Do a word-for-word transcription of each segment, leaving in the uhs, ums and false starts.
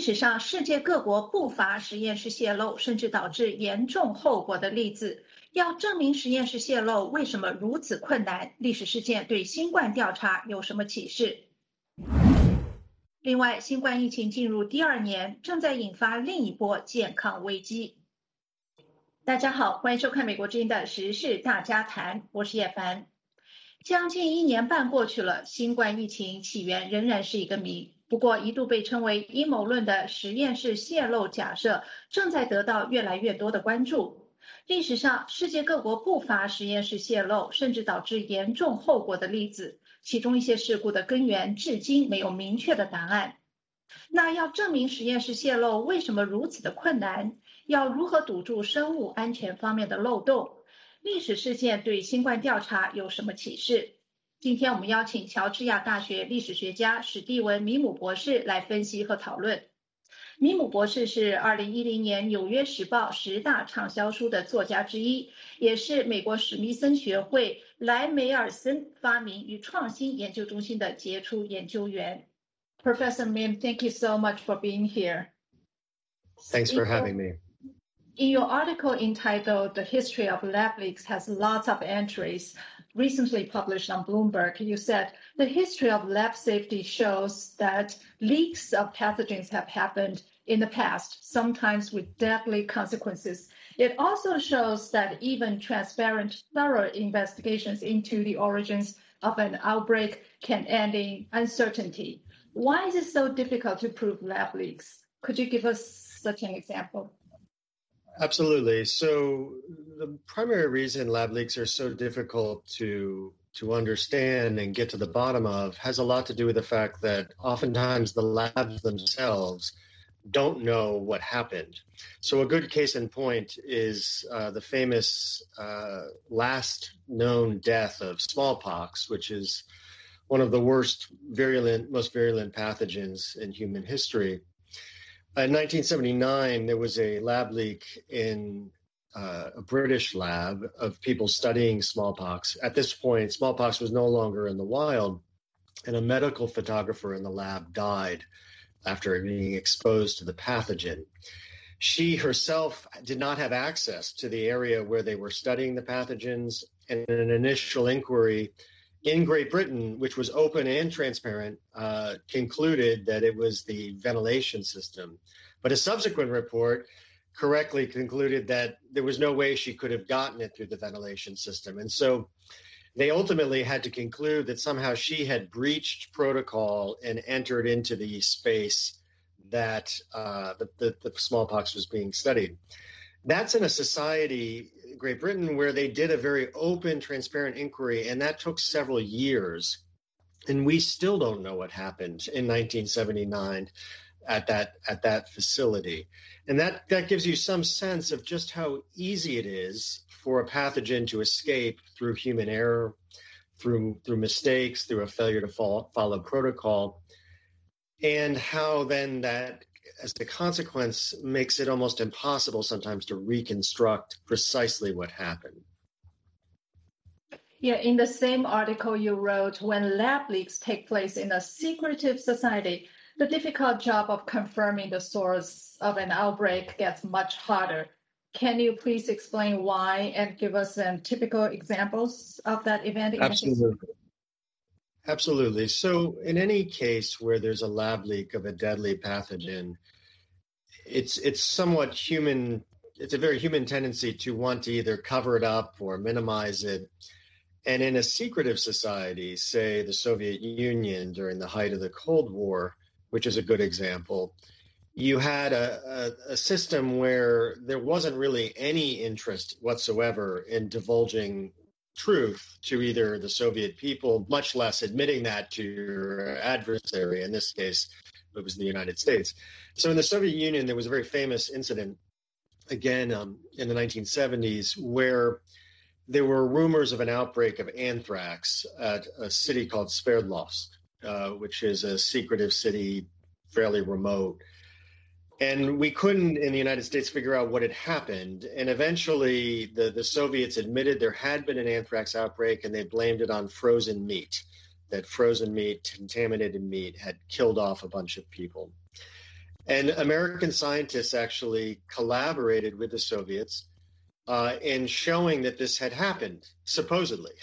史上，世界各国不乏实验室泄漏，甚至导致严重后果的例子。要证明实验室泄漏为什么如此困难，历史事件对新冠调查有什么启示？另外，新冠疫情进入第二年，正在引发另一波健康危机。大家好，欢迎收看美国之音的时事大家谈，我是叶凡。将近一年半过去了，新冠疫情起源仍然是一个谜。不过，一度被称为阴谋论的实验室泄漏假设，正在得到越来越多的关注。历史上，世界各国不乏实验室泄漏，甚至导致严重后果的例子。其中一些事故的根源至今没有明确的答案。那要证明实验室泄漏为什么如此的困难？要如何堵住生物安全方面的漏洞？历史事件对新冠调查有什么启示？今天我们邀请乔治亚大学历史学家史蒂文·米姆博士来分析和讨论。米姆博士是二零一零年《纽约时报》十大畅销书的作家之一，也是美国史密森学会莱梅尔森发明与创新研究中心的杰出研究员。Professor Mim, thank you so much for being here. Thanks for having me. In your article entitled The History of Lab Leaks Has Lots of Entries, recently published on Bloomberg, you said the history of lab safety shows that leaks of pathogens have happened in the past, sometimes with deadly consequences. It also shows that even transparent, thorough investigations into the origins of an outbreak can end in uncertainty. Why is it so difficult to prove lab leaks? Could you give us such an example? Absolutely. So the primary reason lab leaks are so difficult to to understand and get to the bottom of has a lot to do with the fact that oftentimes the labs themselves don't know what happened. So a good case in point is uh, the famous uh, last known death of smallpox, which is one of the worst virulent, most virulent pathogens in human history. In nineteen seventy-nine, there was a lab leak in uh, a British lab of people studying smallpox. At this point, smallpox was no longer in the wild, and a medical photographer in the lab died after being exposed to the pathogen. She herself did not have access to the area where they were studying the pathogens, and an initial inquiry in Great Britain, which was open and transparent, uh, concluded that it was the ventilation system. But a subsequent report correctly concluded that there was no way she could have gotten it through the ventilation system. And so they ultimately had to conclude that somehow she had breached protocol and entered into the space that uh, the, the, the smallpox was being studied. That's in a society, Great Britain, where they did a very open, transparent inquiry, and that took several years. And we still don't know what happened in nineteen seventy-nine at that at that facility. And that, that gives you some sense of just how easy it is for a pathogen to escape through human error, through through mistakes, through a failure to follow, follow protocol, and how then that, as a consequence, makes it almost impossible sometimes to reconstruct precisely what happened. Yeah, in the same article you wrote, when lab leaks take place in a secretive society, the difficult job of confirming the source of an outbreak gets much harder. Can you please explain why and give us some typical examples of that event? Absolutely. Absolutely. So in any case where there's a lab leak of a deadly pathogen, it's it's somewhat human, it's a very human tendency to want to either cover it up or minimize it. And in a secretive society, say the Soviet Union during the height of the Cold War, which is a good example, you had a, a, a system where there wasn't really any interest whatsoever in divulging truth to either the Soviet people, much less admitting that to your adversary. In this case, it was the United States. So in the Soviet Union, there was a very famous incident, again, um, in the nineteen seventies, where there were rumors of an outbreak of anthrax at a city called Sverdlovsk, uh, which is a secretive city, fairly remote. And we couldn't, in the United States, figure out what had happened. And eventually, the, the Soviets admitted there had been an anthrax outbreak, and they blamed it on frozen meat, that frozen meat, contaminated meat, had killed off a bunch of people. And American scientists actually collaborated with the Soviets uh, in showing that this had happened, supposedly.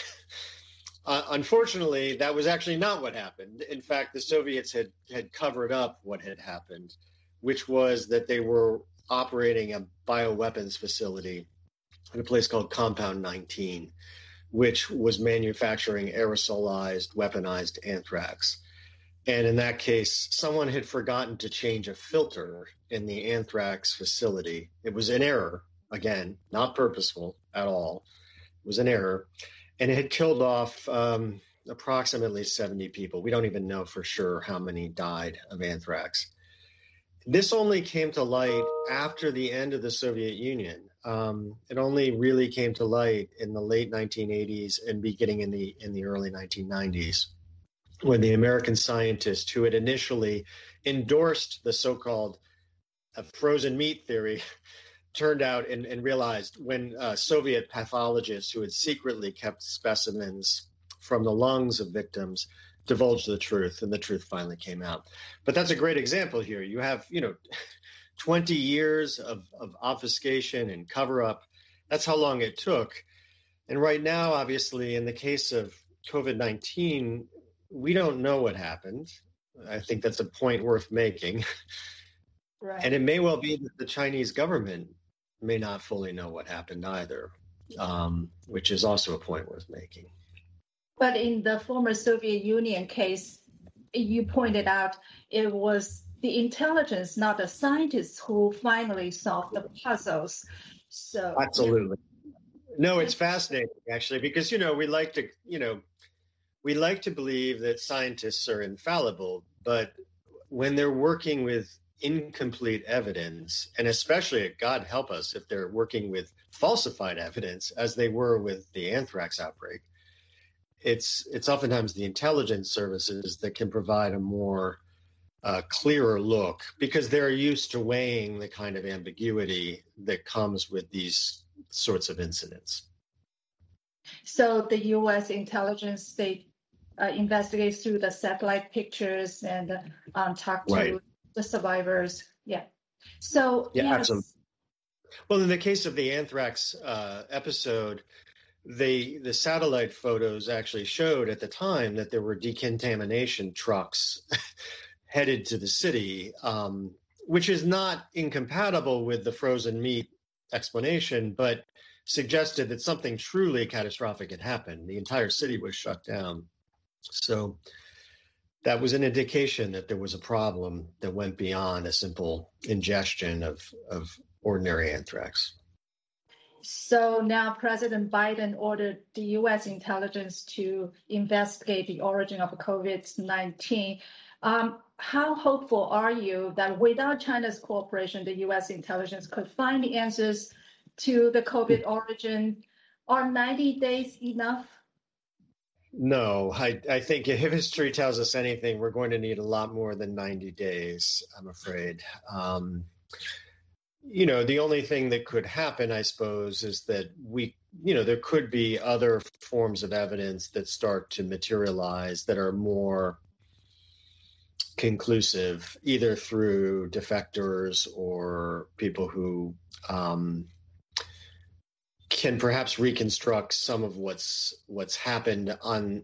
Uh, unfortunately, that was actually not what happened. In fact, the Soviets had, had covered up what had happened, which was that they were operating a bioweapons facility at a place called Compound nineteen, which was manufacturing aerosolized, weaponized anthrax. And in that case, someone had forgotten to change a filter in the anthrax facility. It was an error, again, not purposeful at all. It was an error. And it had killed off um, approximately seventy people. We don't even know for sure how many died of anthrax. This only came to light after the end of the Soviet Union. Um, it only really came to light in the late nineteen eighties and beginning in the in the early nineteen nineties, when the American scientist who had initially endorsed the so-called uh, frozen meat theory turned out and, and realized when uh, Soviet pathologists who had secretly kept specimens from the lungs of victims divulged the truth, and the truth finally came out. But that's a great example here. You have, you know, twenty years of, of obfuscation and cover-up. That's how long it took. And right now, obviously, in the case of COVID nineteen, we don't know what happened. I think that's a point worth making. Right. And it may well be that the Chinese government may not fully know what happened either, um, which is also a point worth making. But in the former Soviet Union case, you pointed out it was the intelligence, not the scientists, who finally solved the puzzles. So absolutely. No, it's fascinating, actually, because, you know, we like to, you know, we like to believe that scientists are infallible, but when they're working with incomplete evidence, and especially, God help us, if they're working with falsified evidence, as they were with the anthrax outbreak, it's it's oftentimes the intelligence services that can provide a more uh, clearer look, because they're used to weighing the kind of ambiguity that comes with these sorts of incidents. So the U S intelligence, they uh, investigate through the satellite pictures and um, talk to Right. the survivors. Yeah. So yeah, yes. absolutely. Well, in the case of the anthrax uh, episode, they the satellite photos actually showed at the time that there were decontamination trucks headed to the city, um, which is not incompatible with the frozen meat explanation, but suggested that something truly catastrophic had happened. The entire city was shut down. So that was an indication that there was a problem that went beyond a simple ingestion of, of ordinary anthrax. So now President Biden ordered the U S intelligence to investigate the origin of COVID nineteen. Um, how hopeful are you that without China's cooperation, the U S intelligence could find the answers to the COVID origin? Are ninety days enough? No, I, I think if history tells us anything, we're going to need a lot more than ninety days, I'm afraid. Um, you know, the only thing that could happen, I suppose, is that we, you know, there could be other forms of evidence that start to materialize that are more conclusive, either through defectors or people who um, can perhaps reconstruct some of what's what's happened on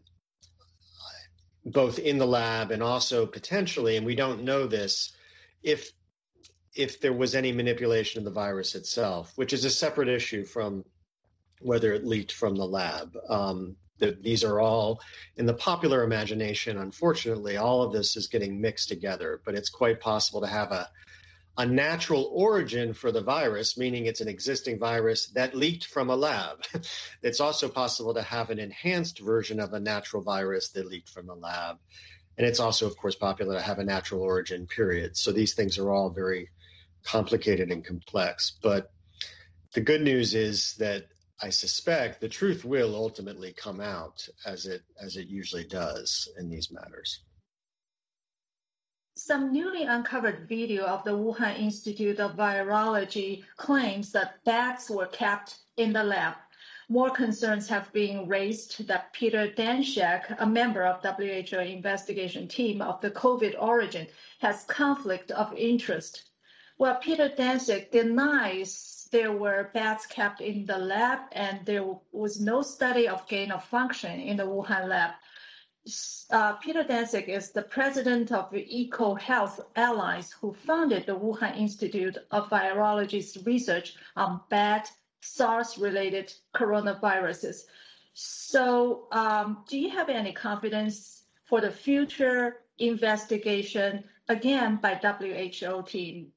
both in the lab and also potentially, and we don't know this, if if there was any manipulation of the virus itself, which is a separate issue from whether it leaked from the lab. Um, the, these are all, in the popular imagination, unfortunately, all of this is getting mixed together, but it's quite possible to have a, a natural origin for the virus, meaning it's an existing virus that leaked from a lab. It's also possible to have an enhanced version of a natural virus that leaked from the lab. And it's also, of course, popular to have a natural origin, period. So these things are all very complicated and complex. But the good news is that I suspect the truth will ultimately come out, as it as it usually does in these matters. Some newly uncovered video of the Wuhan Institute of Virology claims that bats were kept in the lab. more concerns have been raised that Peter Daszak, a member of W H O investigation team of the COVID origin, has conflict of interest. Well, Peter Daszak denies there were bats kept in the lab and there was no study of gain of function in the Wuhan lab. Uh, Peter Daszak is the president of the EcoHealth Alliance, who founded the Wuhan Institute of Virology's research on bat SARS-related coronaviruses. So um, do you have any confidence for the future investigation, again, by W H O team?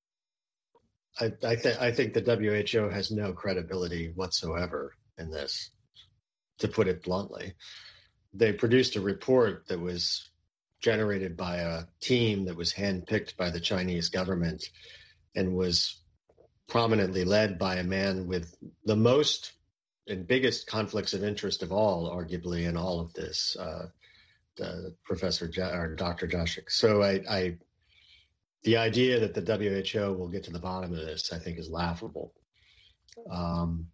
I, I, th- I think the W H O has no credibility whatsoever in this, to put it bluntly. They produced a report that was generated by a team that was handpicked by the Chinese government and was prominently led by a man with the most and biggest conflicts of interest of all, arguably, in all of this, uh, uh, Professor ja- or Doctor Daszak. So I, I, the idea that the W H O will get to the bottom of this, I think, is laughable. Um,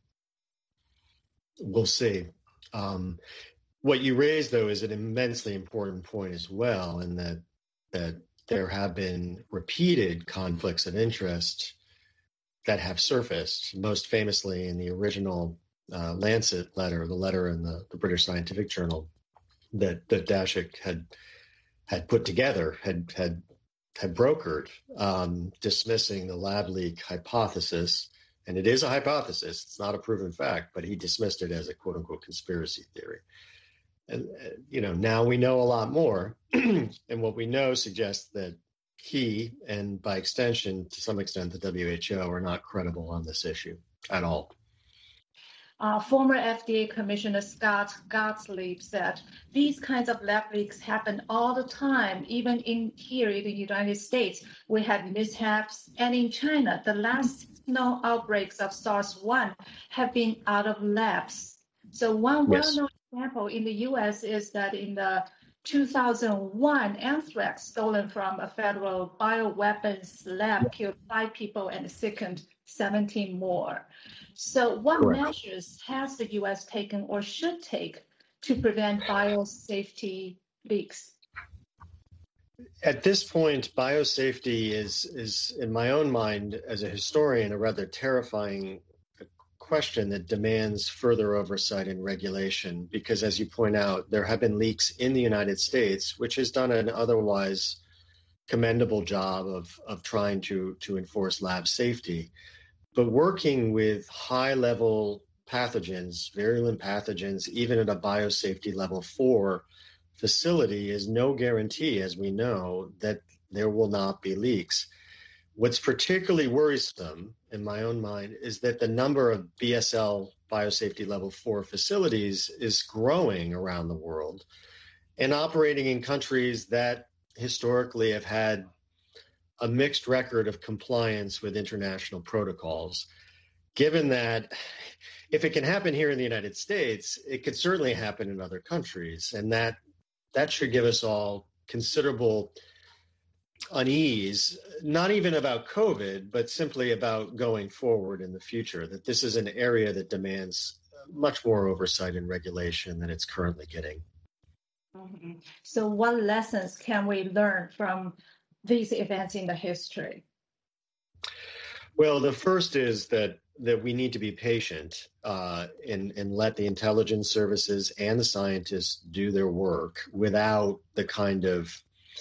we'll see. Um, what you raised, though, is an immensely important point as well, in that that there have been repeated conflicts of interest that have surfaced, most famously in the original uh, Lancet letter, the letter in the, the British Scientific Journal that, that Daszak had had put together, had had had brokered, um, dismissing the lab leak hypothesis. And it is a hypothesis; it's not a proven fact, but he dismissed it as a "quote unquote" conspiracy theory. And uh, you know, now we know a lot more, and what we know suggests that he, and by extension, to some extent, the W H O, are not credible on this issue at all. Uh, former F D A Commissioner Scott Gottlieb said these kinds of lab leaks happen all the time, even in here in the United States. We had mishaps, and in China, the last known outbreaks of SARS one have been out of labs. So one Yes. well-known example in the U S is that in the two thousand one anthrax stolen from a federal bioweapons lab killed five people and sickened seventeen more. So what Correct. measures has the U S taken or should take to prevent biosafety leaks? At this point, biosafety is, is, in my own mind, as a historian, a rather terrifying question that demands further oversight and regulation, because, as you point out, there have been leaks in the United States, which has done an otherwise commendable job of, of trying to, to enforce lab safety. But working with high-level pathogens, virulent pathogens, even at a biosafety level four facility, is no guarantee, as we know, that there will not be leaks. What's particularly worrisome, in my own mind, is that the number of B S L biosafety level four facilities is growing around the world and operating in countries that historically have had a mixed record of compliance with international protocols. Given that if it can happen here in the United States, it could certainly happen in other countries. And that that should give us all considerable unease, not even about COVID, but simply about going forward in the future, that this is an area that demands much more oversight and regulation than it's currently getting. Mm-hmm. So what lessons can we learn from these events in the history? Well, the first is that that we need to be patient uh, and, and let the intelligence services and the scientists do their work without the kind of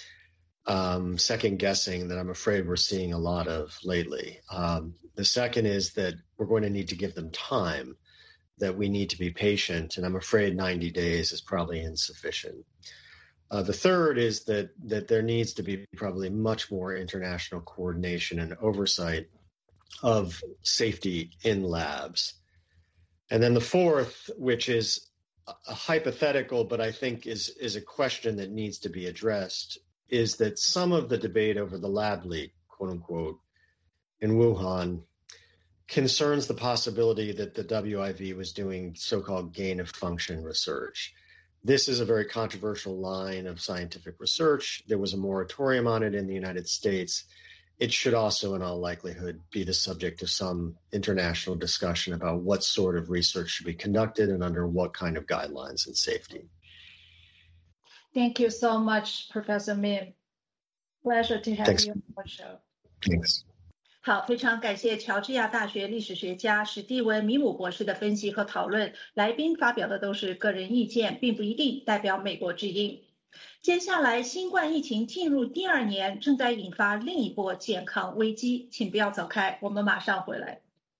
um, second guessing that I'm afraid we're seeing a lot of lately. Um, the second is that we're going to need to give them time, that we need to be patient, and I'm afraid ninety days is probably insufficient. Uh, the third is that that there needs to be probably much more international coordination and oversight of safety in labs. And then the fourth, which is a hypothetical, but I think is, is a question that needs to be addressed, is that some of the debate over the lab leak, quote unquote, in Wuhan concerns the possibility that the W I V was doing so-called gain of function research. This is a very controversial line of scientific research. There was a moratorium on it in the United States. it should also, in all likelihood, be the subject of some international discussion about what sort of research should be conducted and under what kind of guidelines and safety. Thank you so much, Professor Min. Pleasure to have Thanks. you on our show. Thanks. 好，非常感谢乔治亚大学历史学家史蒂文·米姆博士的分析和讨论。来宾发表的都是个人意见，并不一定代表美国之音。接下来，新冠疫情进入第二年，正在引发另一波健康危机。请不要走开，我们马上回来。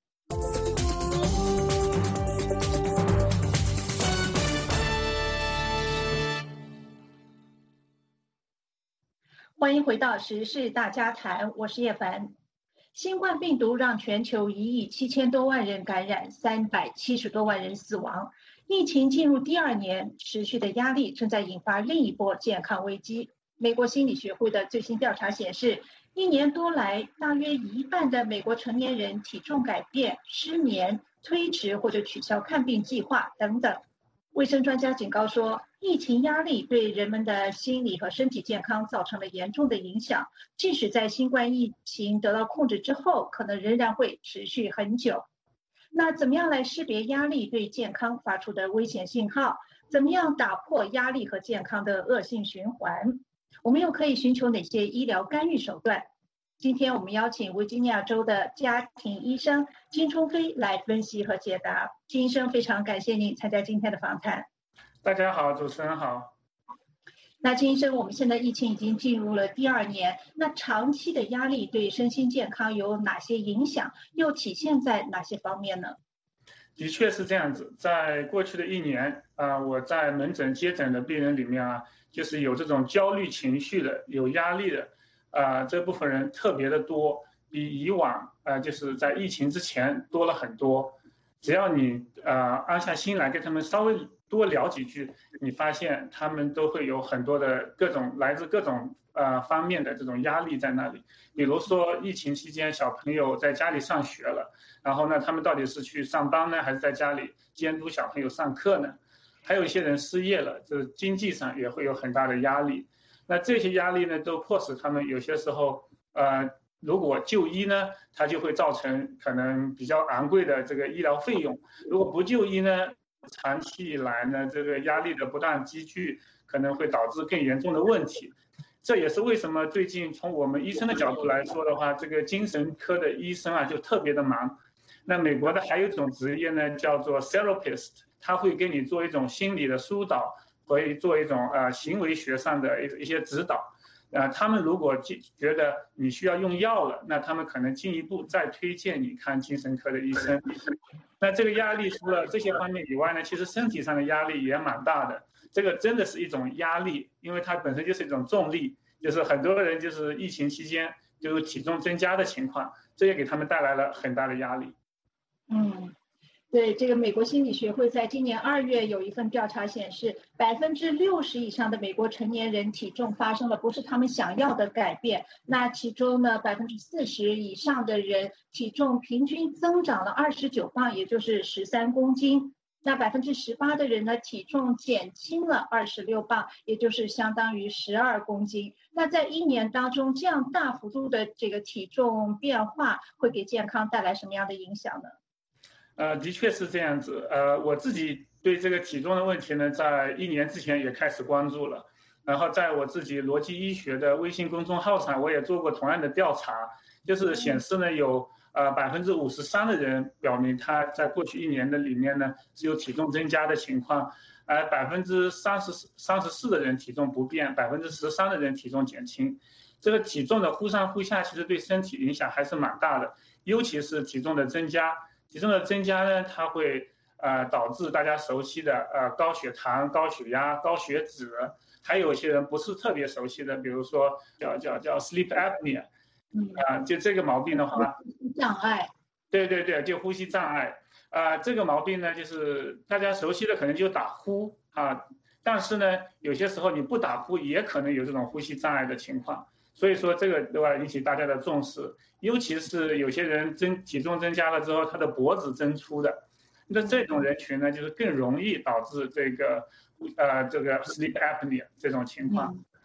欢迎回到时事大家谈，我是叶凡。新冠病毒让全球一亿七千多万人感染，三百七十多万人死亡。疫情进入第二年，持续的压力正在引发另一波健康危机。美国心理学会的最新调查显示，一年多来，大约一半的美国成年人体重改变、失眠、推迟或者取消看病计划等等。卫生专家警告说，疫情压力对人们的心理和身体健康造成了严重的影响，即使在新冠疫情得到控制之后，可能仍然会持续很久。那怎么样来识别压力对健康发出的危险信号？怎么样打破压力和健康的恶性循环？我们又可以寻求哪些医疗干预手段？今天我们邀请维吉尼亚州的家庭医生金冲飞来分析和解答。金医生，非常感谢您参加今天的访谈。 大家好，主持人好。 那金医生，我们现在疫情已经进入了第二年，那长期的压力对身心健康有哪些影响，又体现在哪些方面呢？ 的确是这样子，在过去的一年啊、呃，我在门诊接诊的病人里面啊，就是有这种焦虑情绪的、有压力的，啊、呃，这部分人特别的多，比以往啊、呃，就是在疫情之前多了很多。只要你呃安下心来跟他们稍微多聊几句，你发现他们都会有很多的各种来自各种呃方面的这种压力在那里。比如说疫情期间小朋友在家里上学了，然后呢他们到底是去上班呢，还是在家里监督小朋友上课呢？还有一些人失业了，就是经济上也会有很大的压力。那这些压力呢都迫使他们有些时候呃如果就医呢，它就会造成可能比较昂贵的这个医疗费用；如果不就医呢，长期以来呢，这个压力的不断积聚，可能会导致更严重的问题。这也是为什么最近从我们医生的角度来说的话，这个精神科的医生啊就特别的忙。那美国的还有一种职业呢，叫做 therapist， 他会给你做一种心理的疏导，和做一种呃行为学上的一一些指导。呃，他们如果觉得你需要用药了，那他们可能进一步再推荐你看精神科的医生。那这个压力除了这些方面以外呢，其实身体上的压力也蛮大的。这个真的是一种压力，因为它本身就是一种重力，就是很多人就是疫情期间就有体重增加的情况，这也给他们带来了很大的压力。 嗯。对，这个美国心理学会在今年二月有一份调查显示，百分之六十以上的美国成年人体重发生了不是他们想要的改变。那其中呢，百分之四十以上的人体重平均增长了二十九磅，也就是十三公斤。那百分之十八的人呢，体重减轻了二十六磅，也就是相当于十二公斤。那在一年当中，这样大幅度的这个体重变化，会给健康带来什么样的影响呢？ 呃，的确是这样子。呃，我自己对这个体重的问题呢，在一年之前也开始关注了。然后在我自己逻辑医学的微信公众号上，我也做过同样的调查，就是显示呢，有呃百分之五十三的人表明他在过去一年的里面呢是有体重增加的情况，而百分之三十三十四的人体重不变，百分之十三的人体重减轻。这个体重的忽上忽下，其实对身体影响还是蛮大的，尤其是体重的增加。体重的增加呢，它会呃导致大家熟悉的呃高血糖、高血压、高血脂，还有一些人不是特别熟悉的，比如说叫叫叫 sleep apnea， 啊、呃，就这个毛病的话， 障碍， 对对对，就呼吸障碍，啊、呃，这个毛病呢，就是大家熟悉的可能就打呼啊，但是呢，有些时候你不打呼也可能有这种呼吸障碍的情况。所以说这个对吧，引起大家的重视，尤其是有些人增体重增加了之后，他的脖子增粗的，那这种人群呢，就是更容易导致这个呃这个 sleep apnea 这种情况。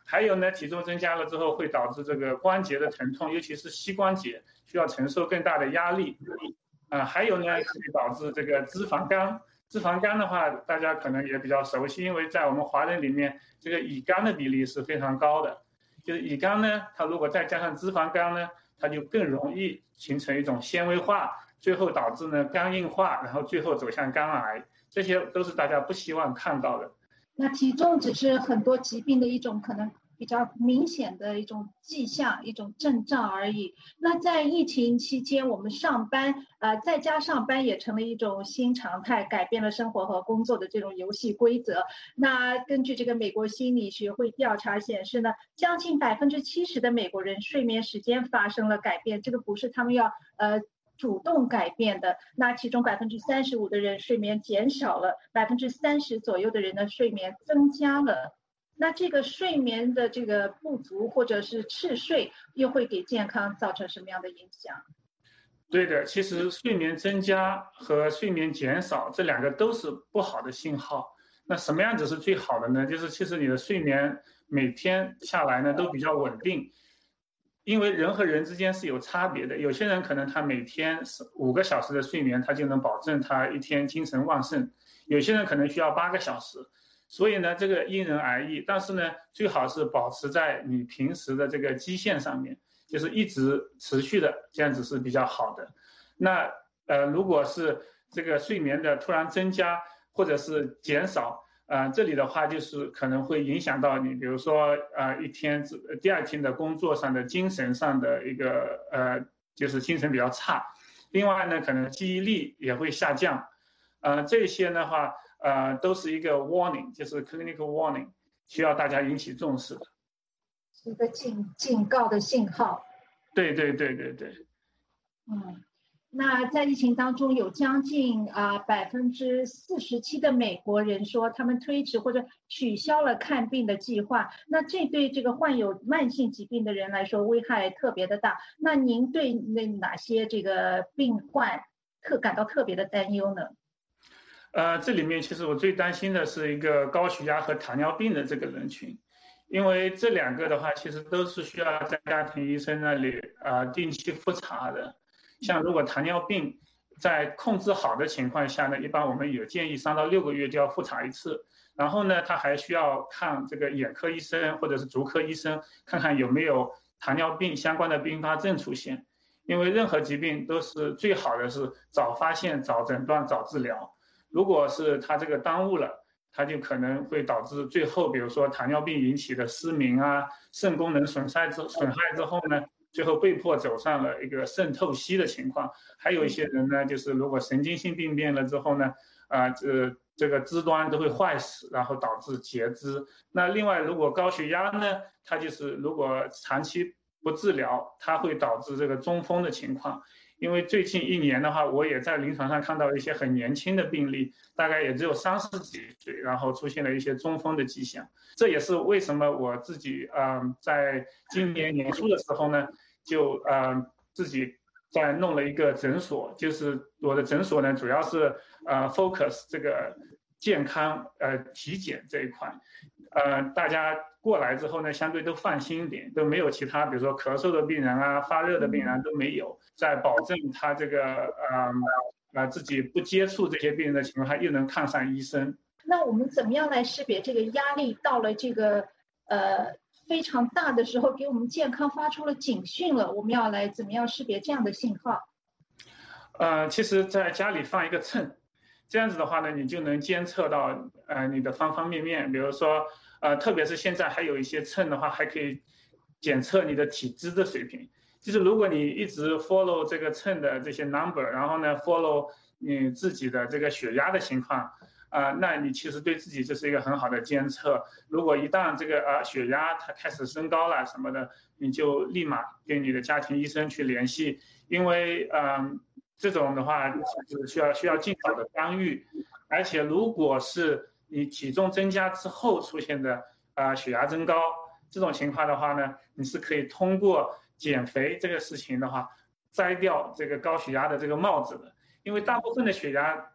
还有呢，体重增加了之后会导致这个关节的疼痛，尤其是膝关节需要承受更大的压力。啊、呃，还有呢，可以导致这个脂肪肝。脂肪肝的话，大家可能也比较熟悉，因为在我们华人里面，这个乙肝的比例是非常高的。就是乙肝呢，它如果再加上脂肪肝呢，它就更容易形成一种纤维化，最后导致呢肝硬化，然后最后走向肝癌，这些都是大家不希望看到的。 那体重只是很多疾病的一种可能比较明显的一种迹象，一种征兆而已。那在疫情期间，我们上班，呃，在家上班也成了一种新常态，改变了生活和工作的这种游戏规则。那根据这个美国心理学会调查显示呢，将近百分之七十的美国人睡眠时间发生了改变，这个不是他们要呃。主动改变的，那其中百分之三十五的人睡眠减少了，百分之三十左右的人的睡眠增加了。那这个睡眠的这个不足或者是嗜睡，又会给健康造成什么样的影响？ 对的，其实睡眠增加和睡眠减少这两个都是不好的信号。那什么样子是最好的呢？就是其实你的睡眠每天下来呢都比较稳定。因为人和人之间是有差别的，有些人可能他每天五个小时的睡眠，他就能保证他一天精神旺盛；有些人可能需要八个小时，所以呢，这个因人而异。但是呢，最好是保持在你平时的这个基线上面，就是一直持续的，这样子是比较好的。那呃，如果是这个睡眠的突然增加或者是减少，呃，这里的话就是可能会影响到你，比如说呃一天第二天的工作上的精神上的一个呃就是精神比较差，另外呢可能记忆力也会下降，呃这些的话呃都是一个 warning， 就是 clinical warning， 需要大家引起重视的， 一个警警告的信号。 对对对对对， 嗯。那在疫情当中，有将近啊百分之四十七的美国人说，他们推迟或者取消了看病的计划。那这对这个患有慢性疾病的人来说，危害特别的大。那您对那哪些这个病患特感到特别的担忧呢？ 呃，这里面其实我最担心的是一个高血压和糖尿病的这个人群，因为这两个的话，其实都是需要在家庭医生那里啊、呃、定期复查的。像如果糖尿病在控制好的情况下呢，一般我们有建议三到六个月就要复查一次。然后呢，他还需要看这个眼科医生或者是足科医生，看看有没有糖尿病相关的并发症出现。因为任何疾病都是最好的是早发现、早诊断、早治疗。如果是他这个耽误了，它就可能会导致最后，比如说糖尿病引起的失明啊、肾功能损害之损害之后呢，最后被迫走上了一个肾透析的情况。还有一些人呢，就是如果神经性病变了之后呢，啊、呃，这这个肢端都会坏死，然后导致截肢。那另外，如果高血压呢，它就是如果长期不治疗，它会导致这个中风的情况。因为最近一年的话，我也在临床上看到一些很年轻的病例，大概也只有三十几岁，然后出现了一些中风的迹象。这也是为什么我自己嗯、呃，在今年年初的时候呢，就呃自己在弄了一个诊所，就是我的诊所呢，主要是呃 focus 这个健康呃体检这一块，呃大家过来之后呢，相对都放心一点，都没有其他，比如说咳嗽的病人啊、发热的病人都没有，在保证他这个呃呃自己不接触这些病人的情况下，又能看上医生。 那我们怎么样来识别这个压力到了这个呃非常大的时候，给我们健康发出了警讯了？我们要来怎么样识别这样的信号？ 呃，其实在家里放一个秤，这样子的话呢，你就能监测到呃你的方方面面，比如说呃，特别是现在还有一些秤的话，还可以检测你的体脂的水平。就是如果你一直 follow 这个秤的这些 number， 然后呢 follow 你自己的这个血压的情况，啊、呃，那你其实对自己这是一个很好的监测。如果一旦这个啊、呃、血压它开始升高了什么的，你就立马跟你的家庭医生去联系，因为嗯。呃这种的话是需要需要尽早的干预，而且如果是你体重增加之后出现的啊、呃、血压增高这种情况的话呢，你是可以通过减肥这个事情的话，摘掉这个高血压的这个帽子的，因为大部分的血压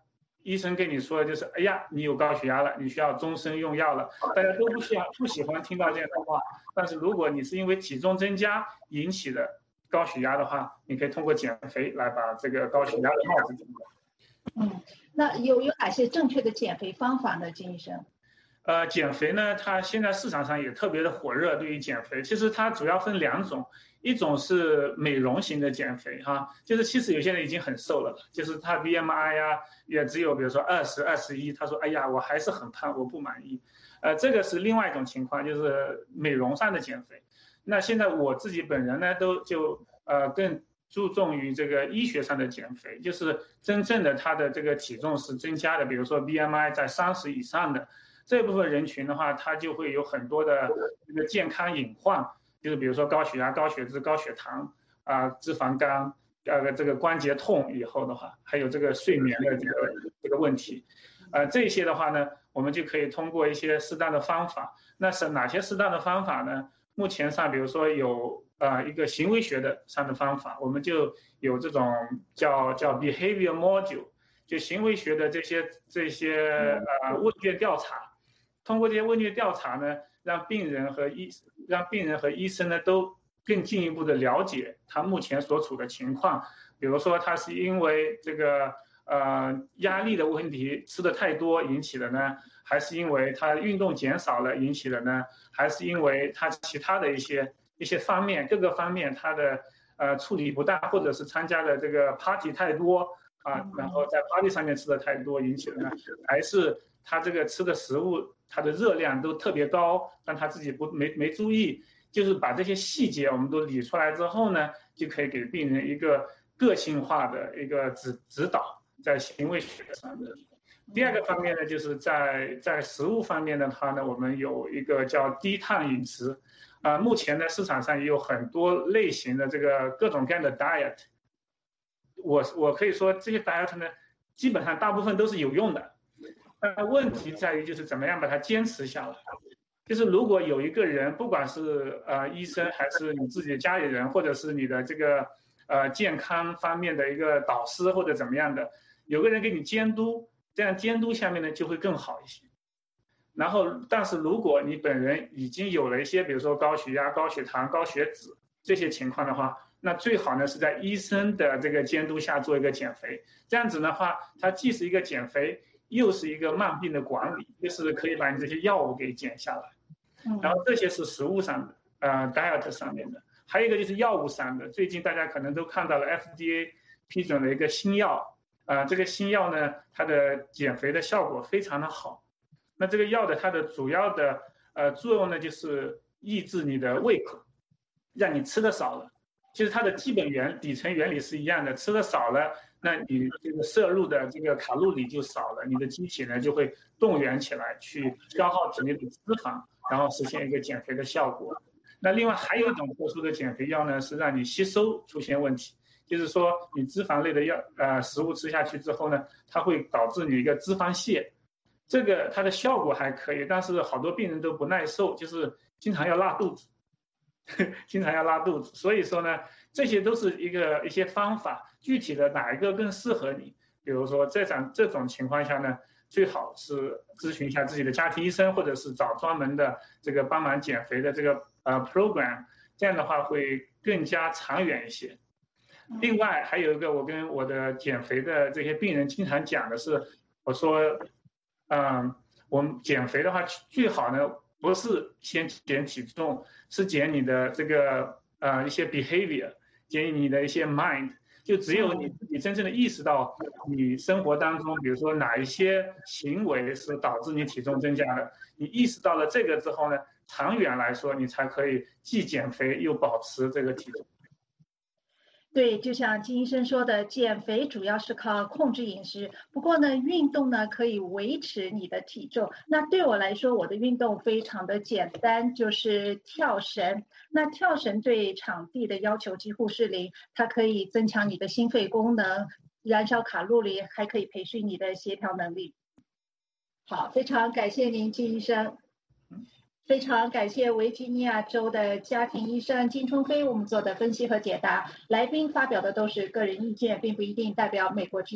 医生跟你说的就是，哎呀，你有高血压了，你需要终身用药了。大家都不需要不喜欢听到这样的话。但是如果你是因为体重增加引起的高血压的话，你可以通过减肥来把这个高血压的帽子顶掉。 嗯，那有有哪些正确的减肥方法呢，金医生？ 呃，减肥呢，它现在市场上也特别的火热。对于减肥，其实它主要分两种，一种是美容型的减肥，哈，就是其实有些人已经很瘦了，就是他 B M I 呀、啊、也只有比如说二十、二十一，他说，哎呀，我还是很胖，我不满意。呃，这个是另外一种情况，就是美容上的减肥。那现在我自己本人呢，都就呃更注重于这个医学上的减肥，就是真正的他的这个体重是增加的，比如说 B M I 在三十以上的。这部分人群的话，他就会有很多的这个健康隐患，就是比如说高血压、高血脂、高血糖啊、呃、脂肪肝，呃，这个关节痛以后的话，还有这个睡眠的这个这个问题，呃，这些的话呢，我们就可以通过一些适当的方法。那是哪些适当的方法呢？目前上，比如说有呃一个行为学的上的方法，我们就有这种叫叫 behavior module， 就行为学的这些这些呃问卷调查。通过这些问卷调查呢，让病人和医让病人和医生呢都更进一步的了解他目前所处的情况。比如说，他是因为这个呃压力的问题吃的太多引起的呢，还是因为他运动减少了引起的呢，还是因为他其他的一些一些方面各个方面他的呃处理不当，或者是参加的这个 party 太多啊，然后在 party 上面吃的太多引起的呢，还是他这个吃的食物它的热量都特别高，但他自己不没没注意，就是把这些细节我们都理出来之后呢，就可以给病人一个个性化的一个指指导，在行为学上的。第二个方面呢，就是在在食物方面的话呢，我们有一个叫低碳饮食，啊、呃，目前呢市场上也有很多类型的这个各种各样的 diet， 我我可以说这些 diet 呢，基本上大部分都是有用的。但问题在于就是怎么样把它坚持下来。就是如果有一个人，不管是呃医生还是你自己的家里人，或者是你的这个呃健康方面的一个导师或者怎么样的，有个人给你监督，这样监督下面呢就会更好一些。然后，但是如果你本人已经有了一些，比如说高血压、高血糖、高血脂这些情况的话，那最好呢是在医生的这个监督下做一个减肥。这样子的话，它既是一个减肥，又是一个慢病的管理，就是可以把你这些药物给减下来。然后这些是食物上的，呃 diet 上面的。还有一个就是药物上的，最近大家可能都看到了 F D A 批准了一个新药，呃，这个新药呢，它的减肥的效果非常的好。那这个药的它的主要的呃作用呢，就是抑制你的胃口，让你吃的少了。其实它的基本原底层原理是一样的，吃的少了，那你这个摄入的这个卡路里就少了，你的机体呢就会动员起来去消耗体内的脂肪，然后实现一个减肥的效果。那另外还有一种特殊的减肥药呢，是让你吸收出现问题，就是说你脂肪类的药呃食物吃下去之后呢，它会导致你一个脂肪泻。这个它的效果还可以，但是好多病人都不耐受，就是经常要拉肚子。经常要拉肚子，所以说呢，这些都是一个一些方法，具体的哪一个更适合你？比如说这种这种情况下呢，最好是咨询一下自己的家庭医生，或者是找专门的这个帮忙减肥的这个呃 program， 这样的话会更加长远一些。另外还有一个，我跟我的减肥的这些病人经常讲的是，我说，嗯，我们减肥的话最好呢，不是先减体重，是减你的这个呃一些 behavior， 减你的一些 mind。就只有你自己真正的意识到你生活当中，比如说哪一些行为是导致你体重增加的，你意识到了这个之后呢，长远来说你才可以既减肥又保持这个体重。 对，就像金医生说的，减肥主要是靠控制饮食。不过呢，运动呢可以维持你的体重。那对我来说，我的运动非常的简单，就是跳绳。那跳绳对场地的要求几乎是零，它可以增强你的心肺功能，燃烧卡路里，还可以培训你的协调能力。好，非常感谢您，金医生。非常感谢维吉尼亚州的家庭医生金春飞我们做的分析和解答。来宾发表的都是个人意见，并不一定代表美国之音。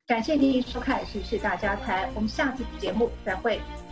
感谢您收看《时事大家谈》，我们下次节目再会。